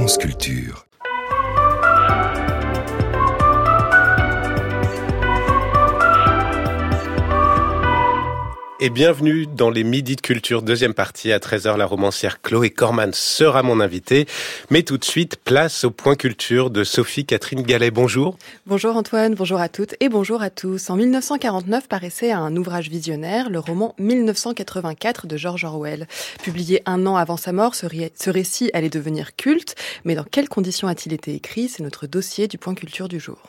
France Culture. Et bienvenue dans les Midis de Culture, deuxième partie. À 13h, la romancière Chloé Corman sera mon invitée. Mais tout de suite, place au point culture de Sophie-Catherine Gallet. Bonjour. Bonjour Antoine, bonjour à toutes et bonjour à tous. En 1949 paraissait un ouvrage visionnaire, le roman 1984 de George Orwell. Publié un an avant sa mort, ce récit allait devenir culte. Mais dans quelles conditions a-t-il été écrit ? C'est notre dossier du point culture du jour.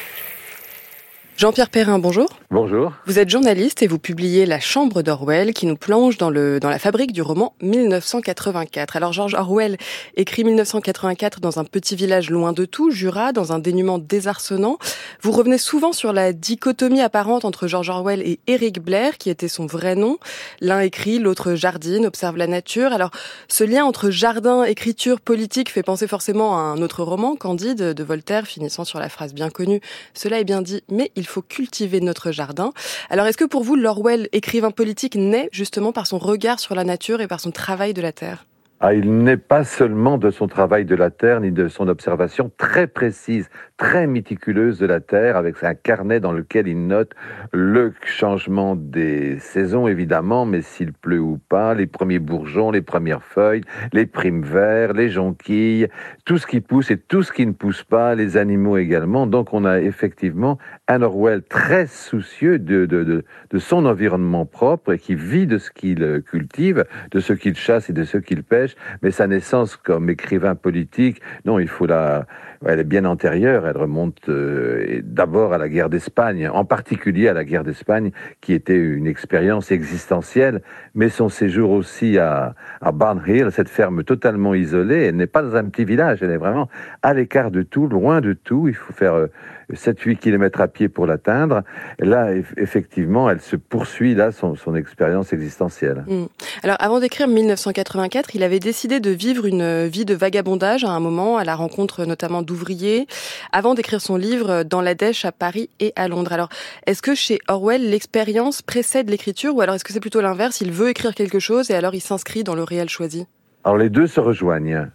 Jean-Pierre Perrin, bonjour. Bonjour. Vous êtes journaliste et vous publiez La Chambre d'Orwell qui nous plonge dans la fabrique du roman 1984. Alors George Orwell écrit 1984 dans un petit village loin de tout, Jura, dans un dénuement désarçonnant. Vous revenez souvent sur la dichotomie apparente entre George Orwell et Eric Blair, qui était son vrai nom. L'un écrit, l'autre jardine, observe la nature. Alors ce lien entre jardin, écriture, politique fait penser forcément à un autre roman, Candide, de Voltaire, finissant sur la phrase bien connue « Cela est bien dit, mais il faut cultiver notre jardin ». Alors est-ce que pour vous, l'Orwell, écrivain politique, naît justement par son regard sur la nature et par son travail de la terre ? Il n'est pas seulement de son travail de la terre, ni de son observation très précise, très méticuleuse de la terre, avec un carnet dans lequel il note le changement des saisons, évidemment, mais s'il pleut ou pas, les premiers bourgeons, les premières feuilles, les primes verts, les jonquilles, tout ce qui pousse et tout ce qui ne pousse pas, les animaux également. Donc on a effectivement un Orwell très soucieux de son environnement propre et qui vit de ce qu'il cultive, de ce qu'il chasse et de ce qu'il pêche. Mais sa naissance comme écrivain politique, non, elle est bien antérieure. Elle remonte d'abord à la guerre d'Espagne, en particulier à la guerre d'Espagne, qui était une expérience existentielle. Mais son séjour aussi à Barn Hill, cette ferme totalement isolée, elle n'est pas dans un petit village, elle est vraiment à l'écart de tout, loin de tout. Il faut faire 7-8 kilomètres à pied pour l'atteindre. Et là, effectivement, elle se poursuit là son expérience existentielle. Alors, avant d'écrire 1984, il avait décidé de vivre une vie de vagabondage à un moment, à la rencontre notamment d'ouvriers, avant d'écrire son livre Dans la dèche à Paris et à Londres. Alors, est-ce que chez Orwell, l'expérience précède l'écriture, ou alors est-ce que c'est plutôt l'inverse, il veut écrire quelque chose et alors il s'inscrit dans le réel choisi ? Alors les deux se rejoignent.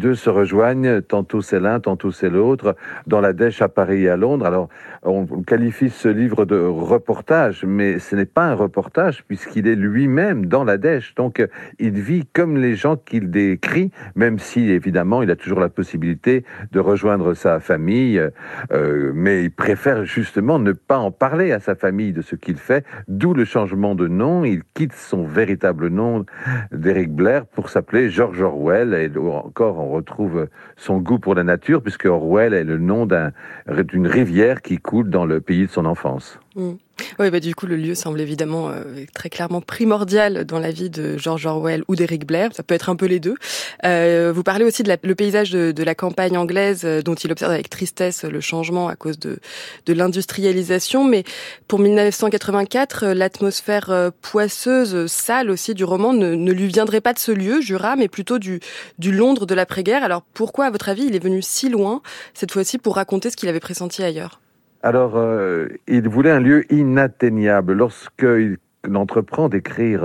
Tantôt c'est l'un, tantôt c'est l'autre. Dans la dèche à Paris et à Londres. Alors on qualifie ce livre de reportage, mais ce n'est pas un reportage puisqu'il est lui-même dans la dèche. Donc il vit comme les gens qu'il décrit, même si évidemment il a toujours la possibilité de rejoindre sa famille, mais il préfère justement ne pas en parler à sa famille de ce qu'il fait. D'où le changement de nom. Il quitte son véritable nom d'Eric Blair pour s'appeler George Orwell, et encore on retrouve son goût pour la nature, puisque Orwell est le nom d'une rivière qui coule dans le pays de son enfance. Oui, du coup, le lieu semble évidemment très clairement primordial dans la vie de George Orwell ou d'Eric Blair. Ça peut être un peu les deux. Vous parlez aussi le paysage de la campagne anglaise dont il observe avec tristesse le changement à cause de l'industrialisation. Mais pour 1984, l'atmosphère poisseuse, sale aussi du roman ne lui viendrait pas de ce lieu, Jura, mais plutôt du Londres de l'après-guerre. Alors pourquoi, à votre avis, il est venu si loin, cette fois-ci, pour raconter ce qu'il avait pressenti ailleurs ? Alors, il voulait un lieu inatteignable. Lorsqu'il entreprend d'écrire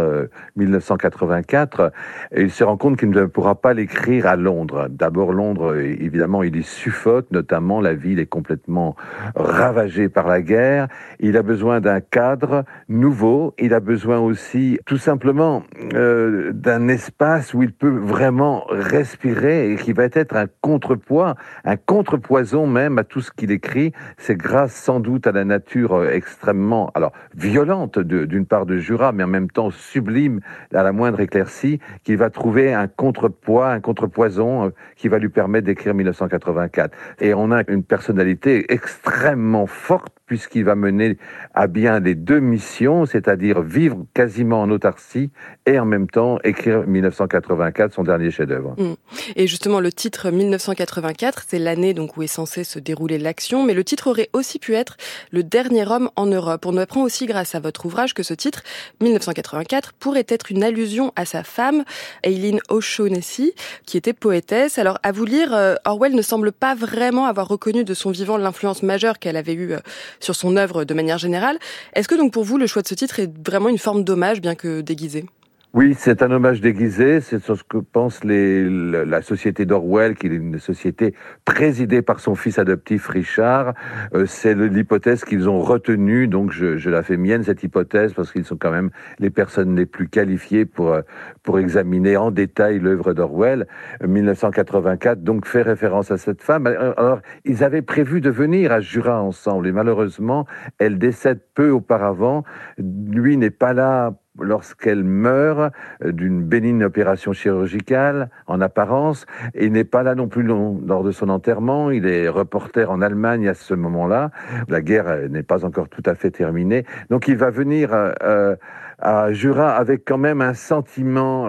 1984, il se rend compte qu'il ne pourra pas l'écrire à Londres. D'abord, Londres, évidemment, il y suffoque, notamment la ville est complètement ravagée par la guerre. Il a besoin d'un cadre nouveau. Il a besoin aussi, tout simplement, d'un espace où il peut vraiment respirer et qui va être un contrepoids, un contrepoison même à tout ce qu'il écrit. C'est grâce sans doute à la nature extrêmement, violente d'une part de Jura, mais en même temps sublime à la moindre éclaircie, qu'il va trouver un contrepoids, un contrepoison qui va lui permettre d'écrire 1984. Et on a une personnalité extrêmement forte puisqu'il va mener à bien les deux missions, c'est-à-dire vivre quasiment en autarcie et en même temps écrire 1984, son dernier chef-d'œuvre. Et justement, le titre 1984, c'est l'année donc où est censée se dérouler l'action, mais le titre aurait aussi pu être Le dernier homme en Europe. On apprend aussi grâce à votre ouvrage que ce titre, 1984, pourrait être une allusion à sa femme, Eileen O'Shaughnessy, qui était poétesse. Alors, à vous lire, Orwell ne semble pas vraiment avoir reconnu de son vivant l'influence majeure qu'elle avait eue sur son œuvre de manière générale. Est-ce que donc pour vous, le choix de ce titre est vraiment une forme d'hommage, bien que déguisé ? Oui, c'est un hommage déguisé, c'est ce que pense la société d'Orwell, qui est une société présidée par son fils adoptif Richard. C'est l'hypothèse qu'ils ont retenue, donc je la fais mienne, cette hypothèse, parce qu'ils sont quand même les personnes les plus qualifiées pour examiner en détail l'œuvre d'Orwell. 1984, donc fait référence à cette femme. Alors, ils avaient prévu de venir à Jura ensemble, et malheureusement, elle décède peu auparavant. Lui n'est pas là lorsqu'elle meurt d'une bénigne opération chirurgicale, en apparence, et n'est pas là non plus lors de son enterrement. Il est reporter en Allemagne à ce moment-là. La guerre n'est pas encore tout à fait terminée. Donc il va venir à Jura avec quand même un sentiment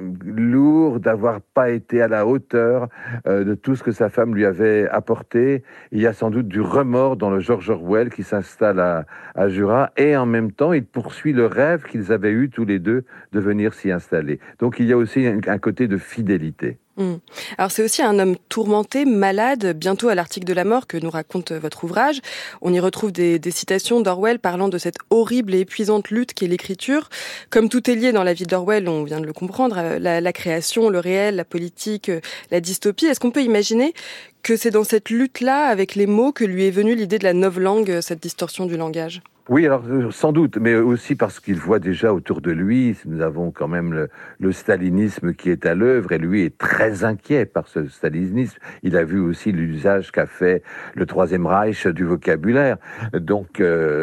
lourd d'avoir pas été à la hauteur de tout ce que sa femme lui avait apporté. Il y a sans doute du remords dans le George Orwell qui s'installe à Jura, et en même temps il poursuit le rêve qu'ils avaient eu tous les deux de venir s'y installer. Donc il y a aussi un côté de fidélité. Alors c'est aussi un homme tourmenté, malade, bientôt à l'article de la mort que nous raconte votre ouvrage. On y retrouve des citations d'Orwell parlant de cette horrible et épuisante lutte qu'est l'écriture. Comme tout est lié dans la vie d'Orwell, on vient de le comprendre, la création, le réel, la politique, la dystopie. Est-ce qu'on peut imaginer que c'est dans cette lutte-là, avec les mots, que lui est venue l'idée de la novlangue, cette distorsion du langage ? Oui, alors sans doute, mais aussi parce qu'il voit déjà autour de lui, nous avons quand même le stalinisme qui est à l'œuvre, et lui est très inquiet par ce stalinisme. Il a vu aussi l'usage qu'a fait le Troisième Reich du vocabulaire, donc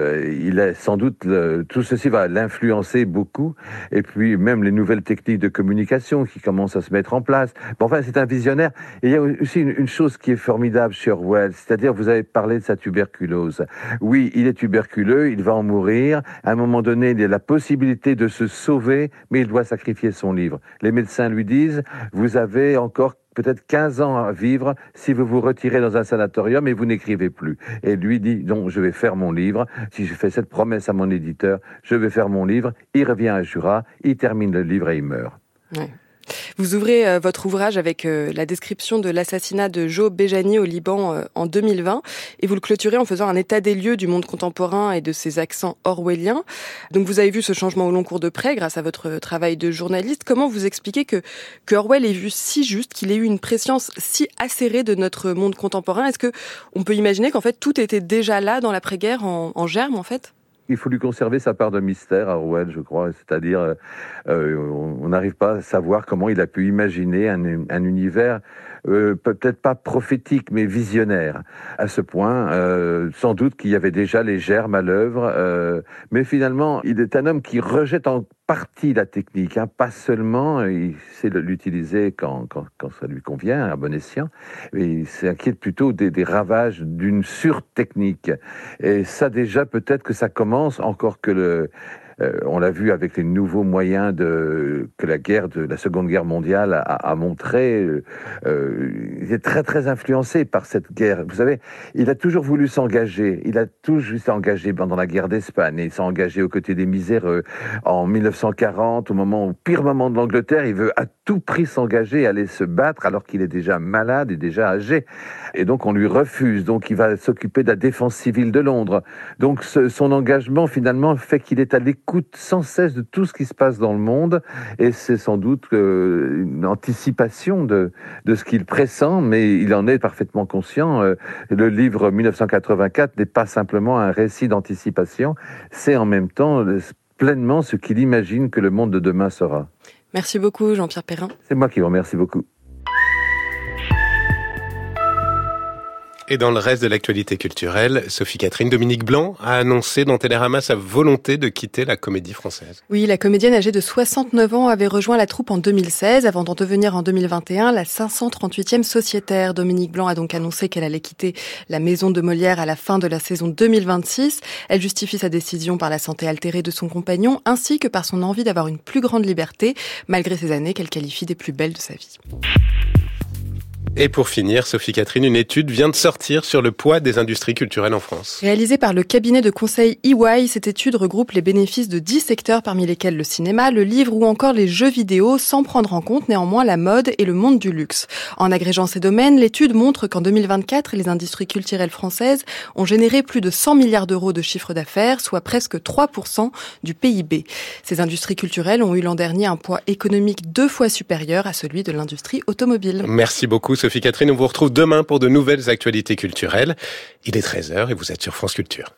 il est sans doute, tout ceci va l'influencer beaucoup, et puis même les nouvelles techniques de communication qui commencent à se mettre en place. Bon, enfin, c'est un visionnaire. Et il y a aussi une chose qui est formidable chez Orwell, c'est-à-dire, vous avez parlé de sa tuberculose. Oui, il est tuberculeux, il va en mourir. À un moment donné, il a la possibilité de se sauver, mais il doit sacrifier son livre. Les médecins lui disent, vous avez encore peut-être 15 ans à vivre si vous vous retirez dans un sanatorium et vous n'écrivez plus. Et lui dit, non, je vais faire mon livre. Si je fais cette promesse à mon éditeur, je vais faire mon livre. Il revient à Jura, il termine le livre et il meurt. Ouais. Vous ouvrez votre ouvrage avec la description de l'assassinat de Joe Béjani au Liban en 2020, et vous le clôturez en faisant un état des lieux du monde contemporain et de ses accents orwelliens. Donc vous avez vu ce changement au long cours de près grâce à votre travail de journaliste. Comment vous expliquez que Orwell ait vu si juste, qu'il ait eu une préscience si acérée de notre monde contemporain ? Est-ce que on peut imaginer qu'en fait tout était déjà là dans l'après-guerre en germe en fait ? Il faut lui conserver sa part de mystère à Orwell, je crois. C'est-à-dire, on n'arrive pas à savoir comment il a pu imaginer un univers peut-être pas prophétique, mais visionnaire. À ce point, sans doute qu'il y avait déjà les germes à l'œuvre. Mais finalement, il est un homme qui rejette en partie la technique, hein, pas seulement, il sait l'utiliser quand ça lui convient, à bon escient, mais il s'inquiète plutôt des ravages d'une surtechnique. Et ça déjà, peut-être que ça commence, encore que on l'a vu avec les nouveaux moyens que la Seconde Guerre mondiale a montré. Il est très très influencé par cette guerre. Vous savez, il a toujours voulu s'engager. Il a toujours s'engagé pendant la guerre d'Espagne. Il s'est engagé aux côtés des miséreux. En 1940, au pire moment de l'Angleterre, il veut à tout prix s'engager, aller se battre alors qu'il est déjà malade et déjà âgé. Et donc on lui refuse. Donc il va s'occuper de la défense civile de Londres. Donc son engagement finalement fait qu'il est à l'écoute sans cesse de tout ce qui se passe dans le monde, et c'est sans doute une anticipation de ce qu'il pressent, mais il en est parfaitement conscient. Le livre 1984 n'est pas simplement un récit d'anticipation, c'est en même temps pleinement ce qu'il imagine que le monde de demain sera. Merci beaucoup Jean-Pierre Perrin. C'est moi qui vous remercie beaucoup. Et dans le reste de l'actualité culturelle, Sophie-Catherine, Dominique Blanc a annoncé dans Télérama sa volonté de quitter la Comédie Française. Oui, la comédienne âgée de 69 ans avait rejoint la troupe en 2016 avant d'en devenir en 2021 la 538e sociétaire. Dominique Blanc a donc annoncé qu'elle allait quitter la Maison de Molière à la fin de la saison 2026. Elle justifie sa décision par la santé altérée de son compagnon ainsi que par son envie d'avoir une plus grande liberté malgré ces années qu'elle qualifie des plus belles de sa vie. Et pour finir, Sophie Catherine, une étude vient de sortir sur le poids des industries culturelles en France. Réalisée par le cabinet de conseil EY, cette étude regroupe les bénéfices de 10 secteurs parmi lesquels le cinéma, le livre ou encore les jeux vidéo, sans prendre en compte néanmoins la mode et le monde du luxe. En agrégeant ces domaines, l'étude montre qu'en 2024, les industries culturelles françaises ont généré plus de 100 milliards d'euros de chiffre d'affaires, soit presque 3% du PIB. Ces industries culturelles ont eu l'an dernier un poids économique 2 fois supérieur à celui de l'industrie automobile. Merci beaucoup Sophie Catherine, on vous retrouve demain pour de nouvelles actualités culturelles. Il est 13h et vous êtes sur France Culture.